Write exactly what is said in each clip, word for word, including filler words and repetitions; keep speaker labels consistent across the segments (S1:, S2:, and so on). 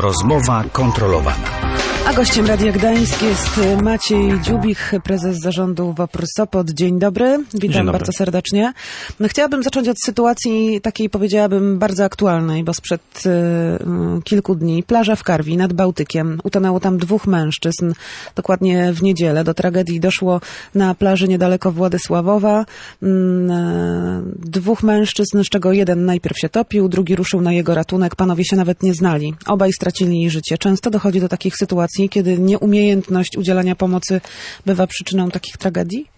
S1: Rozmowa kontrolowana.
S2: A gościem Radia Gdańsk jest Maciej Dziubich, prezes zarządu WOPR Sopot. Dzień dobry, witam Dzień dobry. Bardzo serdecznie. No, chciałabym zacząć od sytuacji takiej, powiedziałabym, bardzo aktualnej, bo sprzed y, kilku dni plaża w Karwi nad Bałtykiem. Utonęło tam dwóch mężczyzn, dokładnie w niedzielę. Do tragedii doszło na plaży niedaleko Władysławowa. Y, dwóch mężczyzn, z czego jeden najpierw się topił, drugi ruszył na jego ratunek. Panowie się nawet nie znali. Obaj stracili życie. Często dochodzi do takich sytuacji, kiedy nieumiejętność udzielania pomocy bywa przyczyną takich tragedii?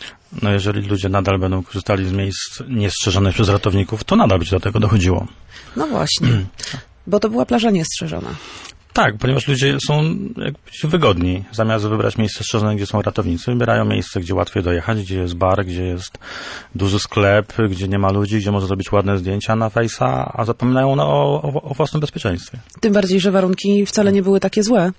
S3: No jeżeli ludzie nadal będą korzystali z miejsc niestrzeżonych przez ratowników, to nadal będzie do tego dochodziło.
S2: No właśnie, bo to była plaża niestrzeżona.
S3: Tak, ponieważ ludzie są jakby wygodni. Zamiast wybrać miejsce strzeżone, gdzie są ratownicy, wybierają miejsce, gdzie łatwiej dojechać, gdzie jest bar, gdzie jest duży sklep, gdzie nie ma ludzi, gdzie można zrobić ładne zdjęcia na Face'a, a zapominają no, o, o, o własnym bezpieczeństwie. Tym
S2: bardziej, że warunki wcale nie były takie złe.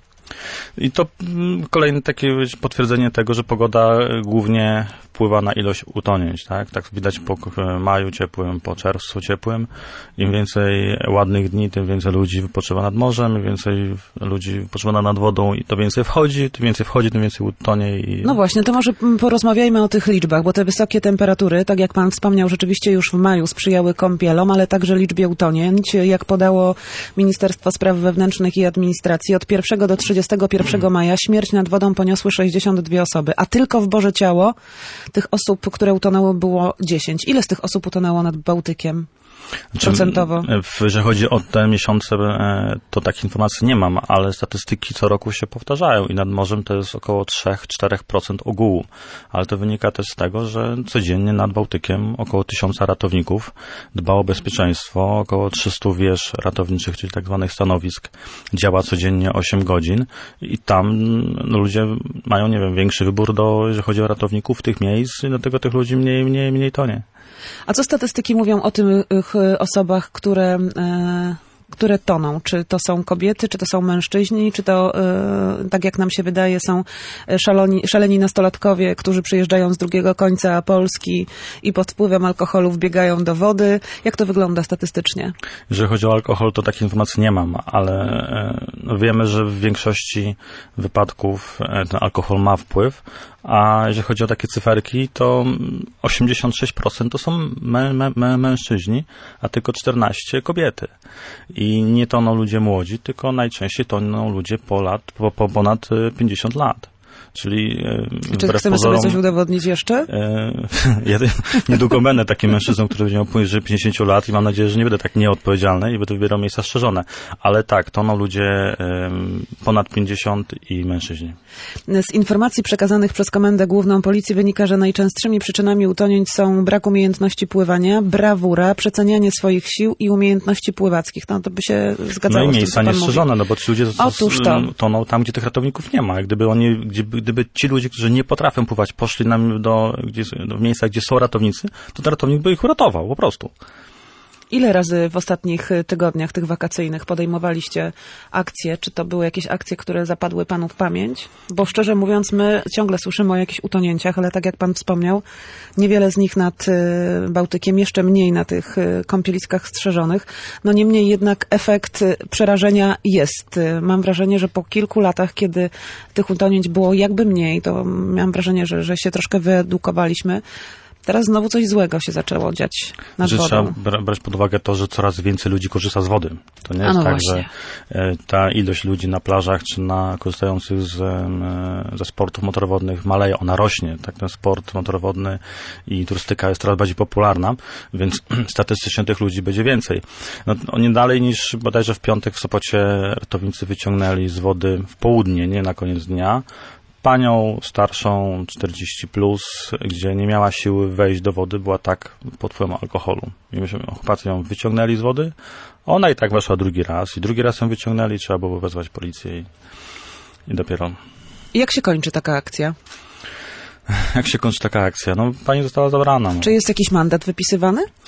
S3: I to kolejne takie potwierdzenie tego, że pogoda głównie wpływa na ilość utonięć, tak? Tak widać po maju ciepłym, po czerwcu ciepłym. Im więcej ładnych dni, tym więcej ludzi wypoczywa nad morzem, im więcej ludzi wypoczywa nad wodą i to więcej wchodzi, tym więcej wchodzi, tym więcej utonie. I...
S2: No właśnie, to może porozmawiajmy o tych liczbach, bo te wysokie temperatury, tak jak pan wspomniał, rzeczywiście już w maju sprzyjały kąpielom, ale także liczbie utonięć. Jak podało Ministerstwo Spraw Wewnętrznych i Administracji, od pierwszego do trzydziestego pierwszego maja śmierć nad wodą poniosły sześćdziesiąt dwie osoby, a tylko w Boże Ciało tych osób, które utonęły, było dziesięć. Ile z tych osób utonęło nad Bałtykiem? Procentowo.
S3: Jeżeli chodzi o te miesiące, to takich informacji nie mam, ale statystyki co roku się powtarzają i nad morzem to jest około trzy do czterech procent ogółu. Ale to wynika też z tego, że codziennie nad Bałtykiem około tysiąca ratowników dba o bezpieczeństwo, około trzysta wież ratowniczych, czyli tak zwanych stanowisk, działa codziennie osiem godzin i tam no, ludzie mają, nie wiem, większy wybór, do, jeżeli chodzi o ratowników tych miejsc i dlatego tych ludzi mniej, mniej, mniej tonie.
S2: A co statystyki mówią o tych osobach, które, e, które toną? Czy to są kobiety, czy to są mężczyźni, czy to, e, tak jak nam się wydaje, są szaloni, szaleni nastolatkowie, którzy przyjeżdżają z drugiego końca Polski i pod wpływem alkoholu wbiegają do wody? Jak to wygląda statystycznie?
S3: Jeżeli chodzi o alkohol, to takiej informacji nie mam, ale e, wiemy, że w większości wypadków e, ten alkohol ma wpływ. A jeżeli chodzi o takie cyferki, to osiemdziesiąt sześć procent to są mę, mę, mę, mężczyźni, a tylko czternaście procent kobiety. I nie toną ludzie młodzi, tylko najczęściej toną ludzie po, lat, po, po ponad pięćdziesiąt lat. Czyli
S2: Czy chcemy
S3: pozorom,
S2: sobie coś udowodnić jeszcze?
S3: E, ja niedługo będę takim mężczyzną, który będzie miał poniżej pięćdziesięciu lat i mam nadzieję, że nie będę tak nieodpowiedzialny i będę wybierał miejsca strzeżone. Ale tak, toną ludzie e, ponad pięćdziesiąt i mężczyźni.
S2: Z informacji przekazanych przez Komendę Główną Policji wynika, że najczęstszymi przyczynami utonięć są brak umiejętności pływania, brawura, przecenianie swoich sił i umiejętności pływackich. No to by się zgadzało.
S3: No i miejsca niestrzeżone, no bo ci ludzie
S2: Otóż to.
S3: toną tam, gdzie tych ratowników nie ma. Gdyby oni, gdzie, gdyby ci ludzie, którzy nie potrafią pływać, poszli nam do, gdzie, do miejsca, gdzie są ratownicy, to ten ratownik by ich uratował, po prostu.
S2: Ile razy w ostatnich tygodniach, tych wakacyjnych, podejmowaliście akcje? Czy to były jakieś akcje, które zapadły panu w pamięć? Bo szczerze mówiąc, my ciągle słyszymy o jakichś utonięciach, ale tak jak pan wspomniał, niewiele z nich nad Bałtykiem, jeszcze mniej na tych kąpieliskach strzeżonych. No niemniej jednak efekt przerażenia jest. Mam wrażenie, że po kilku latach, kiedy tych utonięć było jakby mniej, to mam wrażenie, że, że się troszkę wyedukowaliśmy. Teraz znowu coś złego się zaczęło dziać nad
S3: że
S2: wodą.
S3: Trzeba brać pod uwagę to, że coraz więcej ludzi korzysta z wody. To nie jest
S2: no
S3: tak,
S2: właśnie.
S3: że ta ilość ludzi na plażach czy na korzystających z, ze sportów motorowodnych maleje, ona rośnie. Tak, ten sport motorowodny i turystyka jest coraz bardziej popularna, więc statystycznie tych ludzi będzie więcej. No, nie dalej niż bodajże w piątek w Sopocie ratownicy wyciągnęli z wody w południe, nie na koniec dnia, panią starszą, czterdzieści plus, gdzie nie miała siły wejść do wody, była tak pod wpływem alkoholu. I myśmy, chłopacy ją wyciągnęli z wody, ona i tak weszła drugi raz. I drugi raz ją wyciągnęli, trzeba było wezwać policję i, i dopiero.
S2: I jak się kończy taka akcja?
S3: Jak się kończy taka akcja? No, pani została zabrana. No.
S2: Czy jest jakiś mandat wypisywany?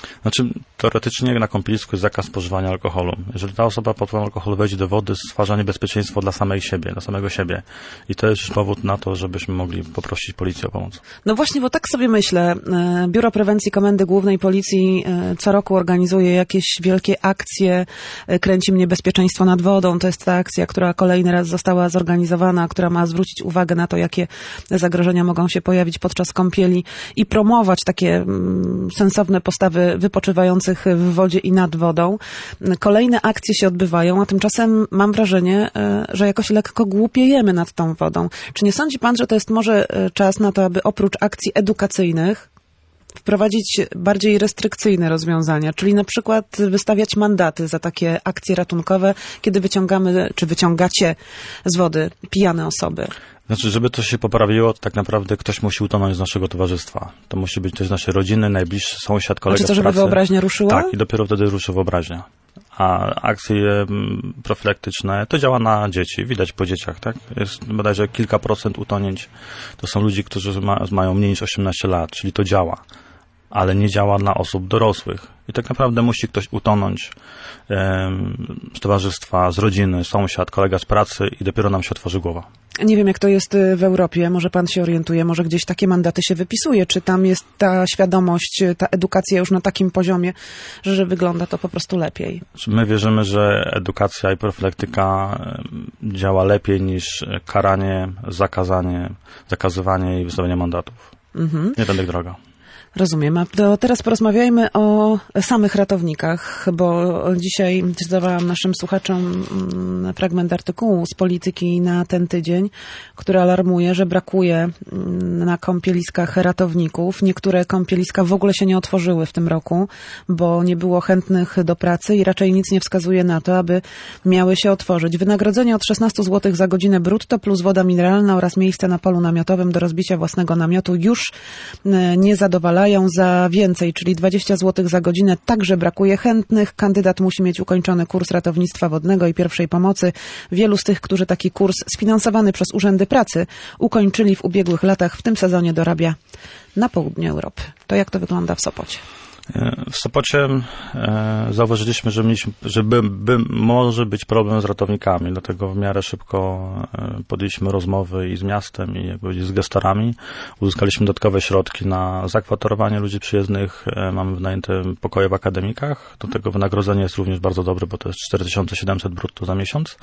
S3: Znaczy, teoretycznie na kąpielisku jest zakaz spożywania alkoholu. Jeżeli ta osoba pod wpływem alkoholu wejdzie do wody, stwarza niebezpieczeństwo dla samej siebie, dla samego siebie. I to jest już powód na to, żebyśmy mogli poprosić policję o pomoc.
S2: No właśnie, bo tak sobie myślę. Biuro Prewencji Komendy Głównej Policji co roku organizuje jakieś wielkie akcje. Kręci mnie bezpieczeństwo nad wodą. To jest ta akcja, która kolejny raz została zorganizowana, która ma zwrócić uwagę na to, jakie zagrożenia mogą się pojawić podczas kąpieli i promować takie sensowne postawy wypoczywających w wodzie i nad wodą. Kolejne akcje się odbywają, a tymczasem mam wrażenie, że jakoś lekko głupiejemy nad tą wodą. Czy nie sądzi pan, że to jest może czas na to, aby oprócz akcji edukacyjnych wprowadzić bardziej restrykcyjne rozwiązania, czyli na przykład wystawiać mandaty za takie akcje ratunkowe, kiedy wyciągamy, czy wyciągacie z wody pijane osoby?
S3: Znaczy, żeby to się poprawiło, to tak naprawdę ktoś musi utonąć z naszego towarzystwa. To musi być też naszej rodziny, najbliższy sąsiad, kolega
S2: znaczy to,
S3: z
S2: żeby
S3: pracy.
S2: wyobraźnia ruszyła?
S3: Tak, i dopiero wtedy ruszy wyobraźnia. A akcje profilaktyczne to działa na dzieci, widać po dzieciach, tak? Jest bodajże kilka procent utonięć. To są ludzie, którzy ma, mają mniej niż osiemnaście lat, czyli to działa. Ale nie działa dla osób dorosłych. I tak naprawdę musi ktoś utonąć um, z towarzystwa, z rodziny, sąsiad, kolega z pracy i dopiero nam się otworzy głowa.
S2: Nie wiem, jak to jest w Europie. Może pan się orientuje, może gdzieś takie mandaty się wypisuje. Czy tam jest ta świadomość, ta edukacja już na takim poziomie, że, że wygląda to po prostu lepiej?
S3: My wierzymy, że edukacja i profilaktyka działa lepiej niż karanie, zakazanie, zakazywanie i wystawianie mandatów. Mhm. Nie tędy droga.
S2: Rozumiem. A to teraz porozmawiajmy o samych ratownikach, bo dzisiaj zadawałam naszym słuchaczom fragment artykułu z Polityki na ten tydzień, który alarmuje, że brakuje na kąpieliskach ratowników. Niektóre kąpieliska w ogóle się nie otworzyły w tym roku, bo nie było chętnych do pracy i raczej nic nie wskazuje na to, aby miały się otworzyć. Wynagrodzenie od szesnaście złotych za godzinę brutto plus woda mineralna oraz miejsce na polu namiotowym do rozbicia własnego namiotu już nie zadowalają. Za więcej, czyli dwadzieścia złotych za godzinę, także brakuje chętnych. Kandydat musi mieć ukończony kurs ratownictwa wodnego i pierwszej pomocy. Wielu z tych, którzy taki kurs sfinansowany przez urzędy pracy ukończyli w ubiegłych latach, w tym sezonie dorabia na południu Europy. To jak to wygląda w Sopocie?
S3: W Sopocie e, zauważyliśmy, że, mieliśmy, że by, by może być problem z ratownikami, dlatego w miarę szybko e, podjęliśmy rozmowy i z miastem, i jakby z gestorami. Uzyskaliśmy dodatkowe środki na zakwaterowanie ludzi przyjezdnych. E, mamy wynajęte pokoje w akademikach. Do tego wynagrodzenie jest również bardzo dobre, bo to jest cztery tysiące siedemset brutto za miesiąc.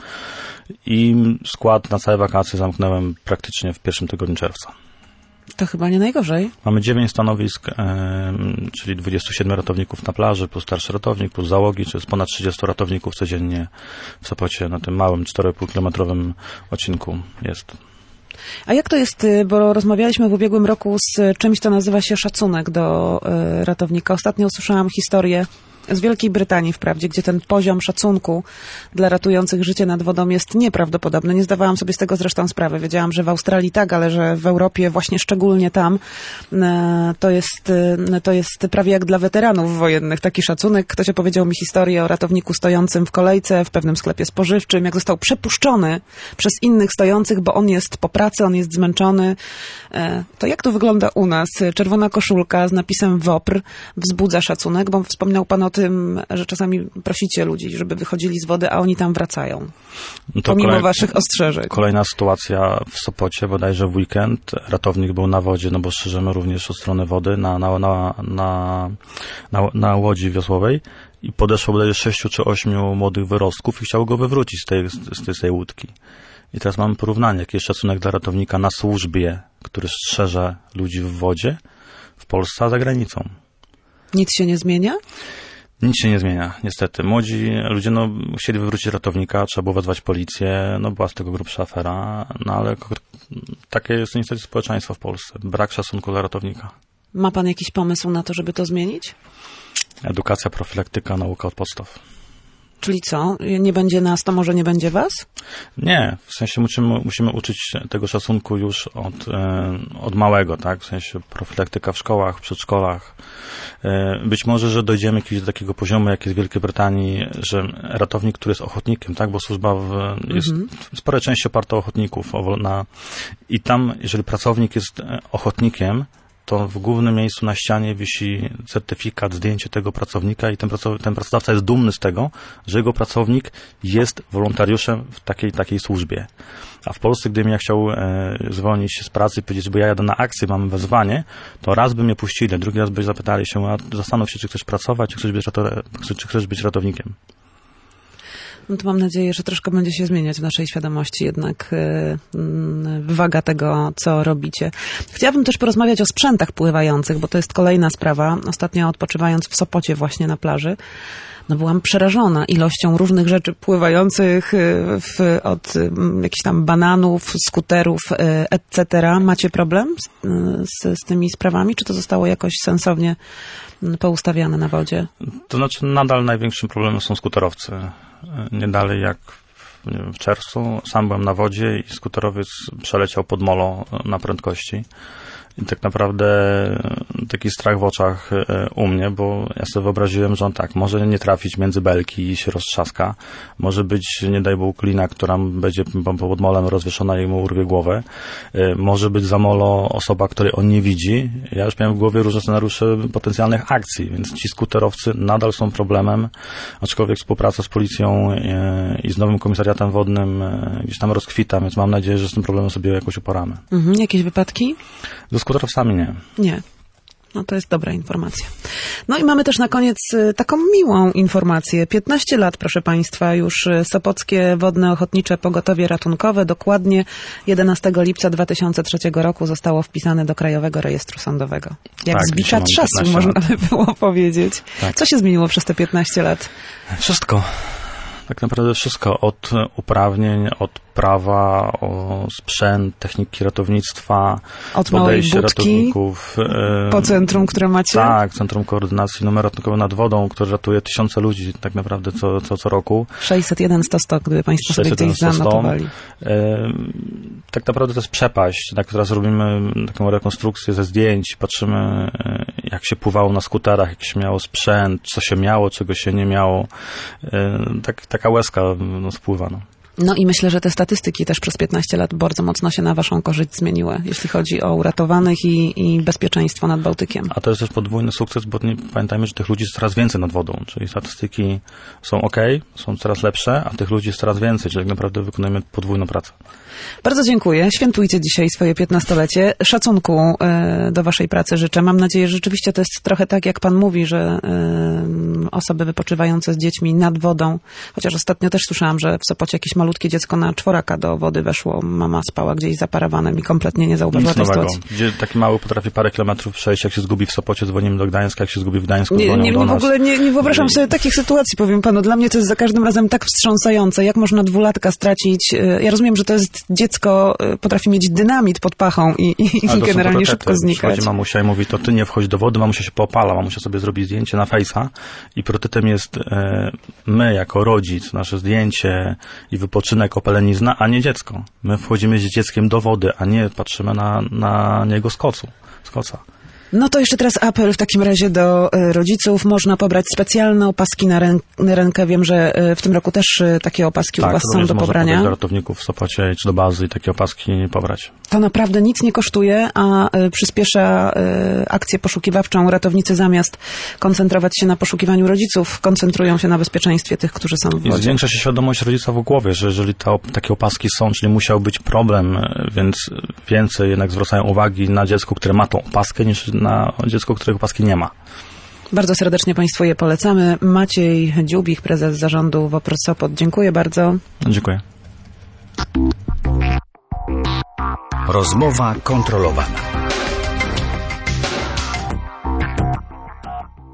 S3: I skład na całe wakacje zamknąłem praktycznie w pierwszym tygodniu czerwca.
S2: To chyba nie najgorzej.
S3: Mamy dziewięć stanowisk, e, czyli dwudziestu siedmiu ratowników na plaży, plus starszy ratownik, plus załogi, czyli jest ponad trzydziestu ratowników codziennie w Sopocie na tym małym cztery i pół kilometrowym odcinku jest.
S2: A jak to jest, bo rozmawialiśmy w ubiegłym roku z czymś, co nazywa się szacunek do y, ratownika. Ostatnio usłyszałam historię z Wielkiej Brytanii wprawdzie, gdzie ten poziom szacunku dla ratujących życie nad wodą jest nieprawdopodobny. Nie zdawałam sobie z tego zresztą sprawy. Wiedziałam, że w Australii tak, ale że w Europie, właśnie szczególnie tam, to jest, to jest prawie jak dla weteranów wojennych taki szacunek. Ktoś opowiedział mi historię o ratowniku stojącym w kolejce w pewnym sklepie spożywczym, jak został przepuszczony przez innych stojących, bo on jest po pracy, on jest zmęczony. To jak to wygląda u nas? Czerwona koszulka z napisem W O P R wzbudza szacunek, bo wspominał pan o tym, że czasami prosicie ludzi, żeby wychodzili z wody, a oni tam wracają. No pomimo kolej, waszych ostrzeżeń.
S3: Kolejna sytuacja w Sopocie, bodajże w weekend. Ratownik był na wodzie, no bo strzeżemy również od strony wody, na, na, na, na, na, na łodzi wiosłowej i podeszło bodajże sześciu czy ośmiu młodych wyrostków i chciało go wywrócić z tej, z tej, z tej łódki. I teraz mamy porównanie, jaki jest szacunek dla ratownika na służbie, który strzeże ludzi w wodzie w Polsce, a za granicą.
S2: Nic się nie zmienia?
S3: Nic się nie zmienia, niestety. Młodzi ludzie, no, chcieli wywrócić ratownika, trzeba było wezwać policję, no, była z tego grubsza afera, no, ale takie jest niestety społeczeństwo w Polsce. Brak szacunku dla ratownika.
S2: Ma pan jakiś pomysł na to, żeby to zmienić?
S3: Edukacja, profilaktyka, nauka od podstaw.
S2: Czyli co? Nie będzie nas, to może nie będzie was?
S3: Nie, w sensie musimy, musimy uczyć tego szacunku już od, od małego, tak? W sensie profilaktyka w szkołach, w przedszkolach. Być może, że dojdziemy kiedyś do takiego poziomu, jak jest w Wielkiej Brytanii, że ratownik, który jest ochotnikiem, tak? Bo służba w, jest mhm. w sporej części oparta o ochotników. Na, I tam, jeżeli pracownik jest ochotnikiem, to w głównym miejscu na ścianie wisi certyfikat, zdjęcie tego pracownika i ten, pracow- ten pracodawca jest dumny z tego, że jego pracownik jest wolontariuszem w takiej takiej służbie. A w Polsce, gdybym ja chciał e, zwolnić się z pracy i powiedzieć, bo ja jadę na akcję, mam wezwanie, to raz by mnie puścili, drugi raz by zapytali się, a zastanów się, czy chcesz pracować, czy chcesz być, rato- czy chcesz być ratownikiem.
S2: No to mam nadzieję, że troszkę będzie się zmieniać w naszej świadomości jednak yy, waga tego, co robicie. Chciałabym też porozmawiać o sprzętach pływających, bo to jest kolejna sprawa. Ostatnio odpoczywając w Sopocie właśnie na plaży, no byłam przerażona ilością różnych rzeczy pływających w, od jakichś tam bananów, skuterów, et cetera. Macie problem z, z, z tymi sprawami? Czy to zostało jakoś sensownie poustawiane na wodzie?
S3: To znaczy nadal największym problemem są skuterowcy. Nie dalej jak nie wiem, w czerwcu sam byłem na wodzie i skuterowiec przeleciał pod molo na prędkości. I tak naprawdę taki strach w oczach u mnie, bo ja sobie wyobraziłem, że on tak, może nie trafić między belki i się roztrzaska, może być, nie daj Bóg, lina, która będzie pod molem rozwieszona i mu urwie głowę, może być za molo osoba, której on nie widzi. Ja już miałem w głowie różne scenariusze potencjalnych akcji, więc ci skuterowcy nadal są problemem, aczkolwiek współpraca z policją i z nowym komisariatem wodnym gdzieś tam rozkwita, więc mam nadzieję, że z tym problemem sobie jakoś uporamy.
S2: Mhm, jakieś wypadki?
S3: Ze skuterowcami nie.
S2: Nie. No to jest dobra informacja. No i mamy też na koniec taką miłą informację. piętnaście lat, proszę Państwa, już Sopockie Wodne Ochotnicze Pogotowie Ratunkowe, dokładnie jedenastego lipca dwa tysiące trzeciego roku zostało wpisane do Krajowego Rejestru Sądowego. Jak
S3: tak,
S2: z bicza trzasu, można by było powiedzieć. Tak. Co się zmieniło przez te piętnaście lat?
S3: Wszystko. Tak naprawdę wszystko, od uprawnień, od prawa, o sprzęt, techniki ratownictwa,
S2: od
S3: podejście
S2: małej budki,
S3: ratowników.
S2: po centrum, które macie?
S3: Tak, Centrum Koordynacji Numer Ratunkowy nad Wodą, które ratuje tysiące ludzi tak naprawdę co, co, co roku.
S2: sześćset jeden sto sto, gdyby Państwo sobie gdzieś zanotowali.
S3: Tak naprawdę to jest przepaść, na teraz robimy taką rekonstrukcję ze zdjęć, patrzymy jak się pływało na skuterach, jak się miało sprzęt, co się miało, czego się nie miało. Tak, taka łezka no, spływa. No.
S2: No i myślę, że te statystyki też przez piętnaście lat bardzo mocno się na waszą korzyść zmieniły, jeśli chodzi o uratowanych i, i bezpieczeństwo nad Bałtykiem.
S3: A to jest też podwójny sukces, bo nie, pamiętajmy, że tych ludzi jest coraz więcej nad wodą, czyli statystyki są ok, są coraz lepsze, a tych ludzi jest coraz więcej, czyli tak naprawdę wykonujemy podwójną pracę.
S2: Bardzo dziękuję. Świętujcie dzisiaj swoje piętnastolecie. Szacunku y, do waszej pracy życzę. Mam nadzieję, że rzeczywiście to jest trochę tak, jak pan mówi, że y, osoby wypoczywające z dziećmi nad wodą, chociaż ostatnio też słyszałam, że w Sopocie jakieś malutkie dziecko na czworaka do wody weszło. Mama spała gdzieś za parawanem i kompletnie nie zauważyła tej sytuacji.
S3: Gdzie taki mały potrafi parę kilometrów przejść, jak się zgubi w Sopocie, dzwonimy do Gdańska, jak się zgubi w Gdańsku,
S2: nie,
S3: dzwonią
S2: nie,
S3: do
S2: nie,
S3: nas.
S2: W ogóle nie, nie wyobrażam sobie takich sytuacji, powiem panu. Dla mnie to jest za każdym razem tak wstrząsające. Jak można dwulatka stracić? Ja rozumiem, że to jest dziecko, potrafi mieć dynamit pod pachą i, i, i generalnie szybko znikać.
S3: Przychodzi mamusia i mówi, to ty nie wchodź do wody, mamusia się popala, mamusia sobie zrobi zdjęcie na fejsa i priorytetem jest e, my jako rodzic, nasze zdjęcie i wypoczynek, opelenizna, a nie dziecko. My wchodzimy z dzieckiem do wody, a nie patrzymy na, na niego z kocu, z koca.
S2: No to jeszcze teraz apel w takim razie do rodziców. Można pobrać specjalne opaski na, rę, na rękę. Wiem, że w tym roku też takie opaski
S3: tak,
S2: u was są do pobrania.
S3: Tak, do ratowników w Sopocie czy do bazy i takie opaski pobrać.
S2: To naprawdę nic nie kosztuje, a przyspiesza akcję poszukiwawczą. Ratownicy zamiast koncentrować się na poszukiwaniu rodziców, koncentrują się na bezpieczeństwie tych, którzy są w wodzie.
S3: I zwiększa się świadomość rodzica w głowie, że jeżeli ta, takie opaski są, czyli musiał być problem, więc więcej jednak zwracają uwagi na dziecko, które ma tą opaskę, niż na dziecko, którego opaski nie ma.
S2: Bardzo serdecznie Państwu je polecamy. Maciej Dziubich, prezes zarządu WOPR Sopot. Dziękuję bardzo.
S3: Dziękuję.
S1: Rozmowa kontrolowana.